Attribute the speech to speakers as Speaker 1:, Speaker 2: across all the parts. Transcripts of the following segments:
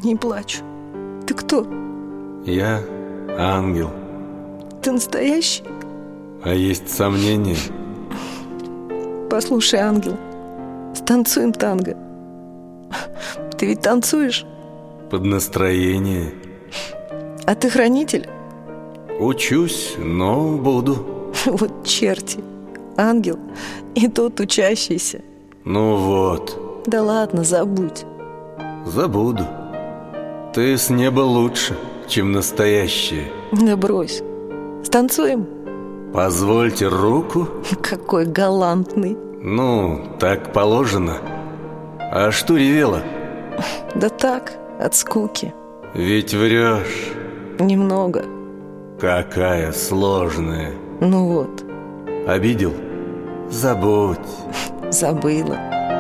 Speaker 1: Не плачь. Ты кто?
Speaker 2: Я ангел.
Speaker 1: Ты настоящий?
Speaker 2: А есть сомнения?
Speaker 1: Послушай, ангел, станцуем танго. Ты ведь танцуешь?
Speaker 2: Под настроение.
Speaker 1: А ты хранитель?
Speaker 2: Учусь, но буду.
Speaker 1: Вот черти. Ангел и тот учащийся.
Speaker 2: Ну вот.
Speaker 1: Да ладно, забудь.
Speaker 2: Забуду. Ты с неба лучше, чем настоящее.
Speaker 1: Да брось. Станцуем?
Speaker 2: Позвольте руку.
Speaker 1: Какой галантный.
Speaker 2: Ну, так положено. А что ревела?
Speaker 1: Да так, от скуки.
Speaker 2: Ведь врешь.
Speaker 1: Немного.
Speaker 2: Какая сложная.
Speaker 1: Ну вот.
Speaker 2: Обидел? Забудь.
Speaker 1: Забыла.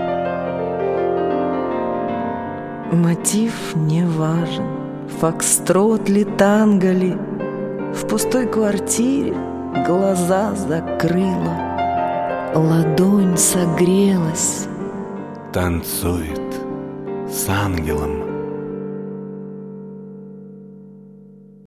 Speaker 1: Мотив не важен. Фокстрот ли, танго ли. В пустой квартире глаза закрыла. Ладонь согрелась.
Speaker 2: Танцует с ангелом.